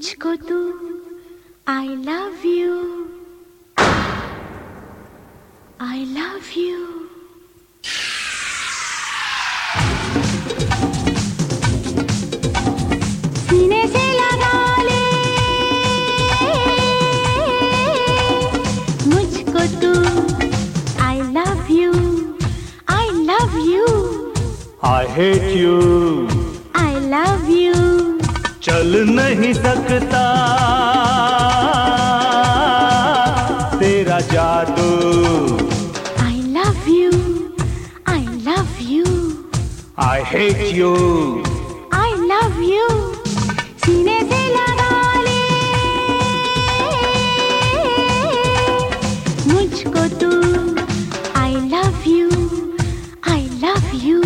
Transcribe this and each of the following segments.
मुझको तू I love you, I love you. सीने से लगा ले मुझको तू I love you, I love you. I hate you, I love you. चल नहीं सकता तेरा जादू। I love you, I love you. I hate you, I love you. सीने से लगा ले मुझको तू I love you, I love you.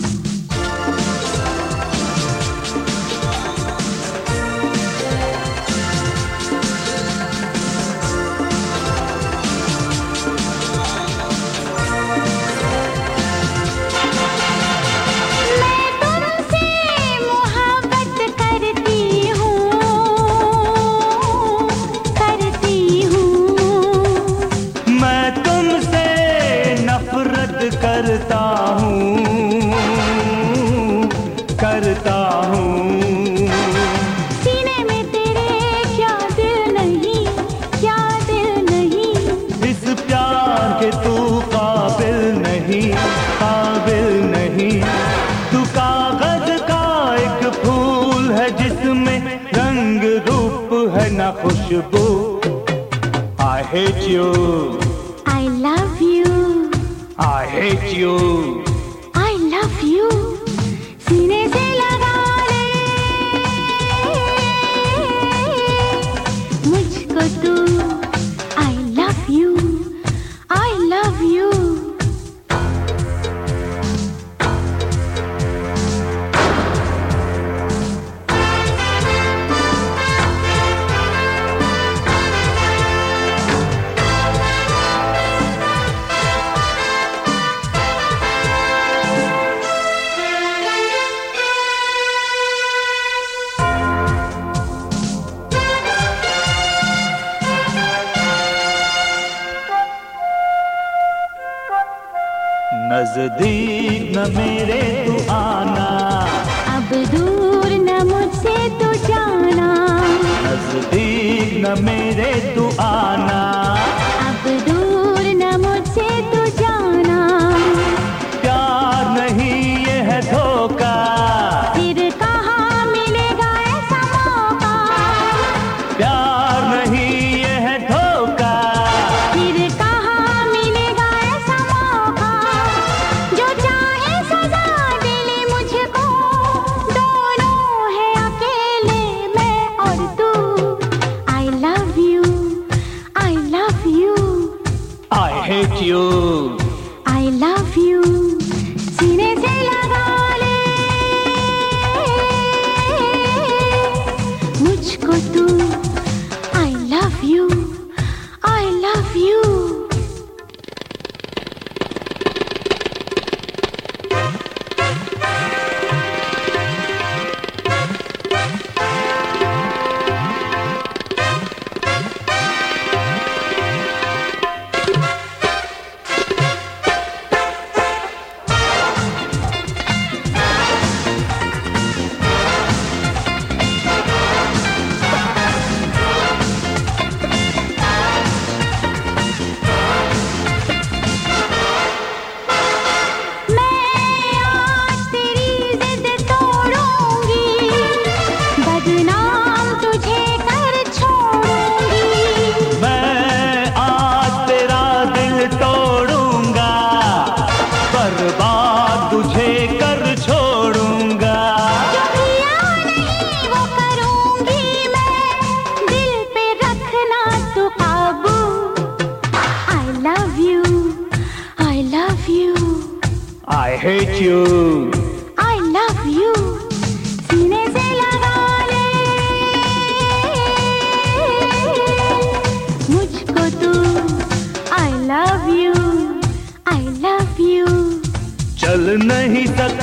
करता हूँ, करता हूँ। सीने में तेरे क्या दिल नहीं, क्या दिल नहीं। इस प्यार के तू काबिल नहीं, काबिल नहीं। तू कागज का एक फूल है जिसमें रंग रूप है ना खुशबू। I hate you, I love you, I hate you, I love you। सीने से लगा ले मुझको तू I love you, I love you। नजदीक न मेरे तू आना, अब दूर न मुझसे तू जाना। नजदीक न मेरे तू आना, अब दूर न मुझसे तू जाना। प्यार नहीं ये है धोखा, फिर कहाँ मिलेगा ऐसा मौका। प्यार नहीं ये है धोखा, फिर कहाँ मिलेगा ऐसा मौका। जो चाहे सजा दिले मुझको, दोनों है अकेले मैं और तू। I love you, I love you, I hate you, I love you। सीने से लगा ले मुझको तू I love you, I love you। I hate you, I love you। सीने से लगा ले मुझको तू I love you, I love you। चल नहीं सकता